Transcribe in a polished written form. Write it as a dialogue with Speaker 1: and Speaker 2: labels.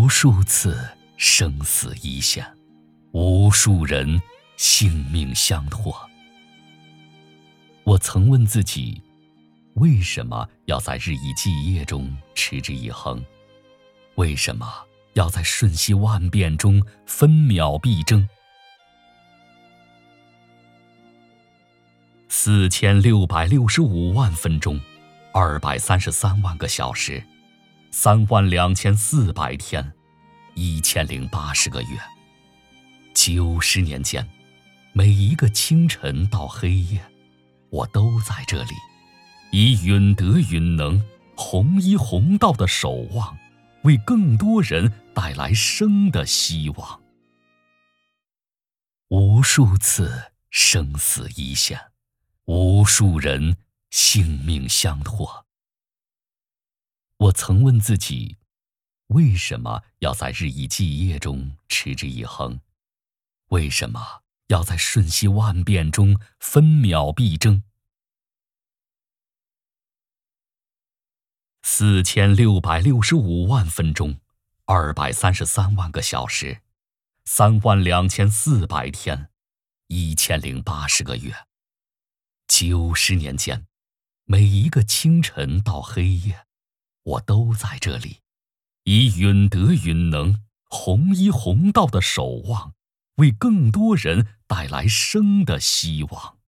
Speaker 1: 无数次生死一线，无数人性命相托。我曾问自己，为什么要在日以继夜中持之以恒？为什么要在瞬息万变中分秒必争？4665万分钟，233万个小时，32400天，1080个月。90年间，每一个清晨到黑夜，我都在这里，以允德允能、弘一弘道的守望，为更多人带来生的希望。无数次生死一线，无数人性命相托。我曾问自己，为什么要在日以继夜中持之以恒？为什么要在瞬息万变中分秒必争？4665万分钟，233万个小时，32400天，1080个月。90年间，每一个清晨到黑夜，我都在这里，以允德允能、弘一弘道的守望，为更多人带来生的希望。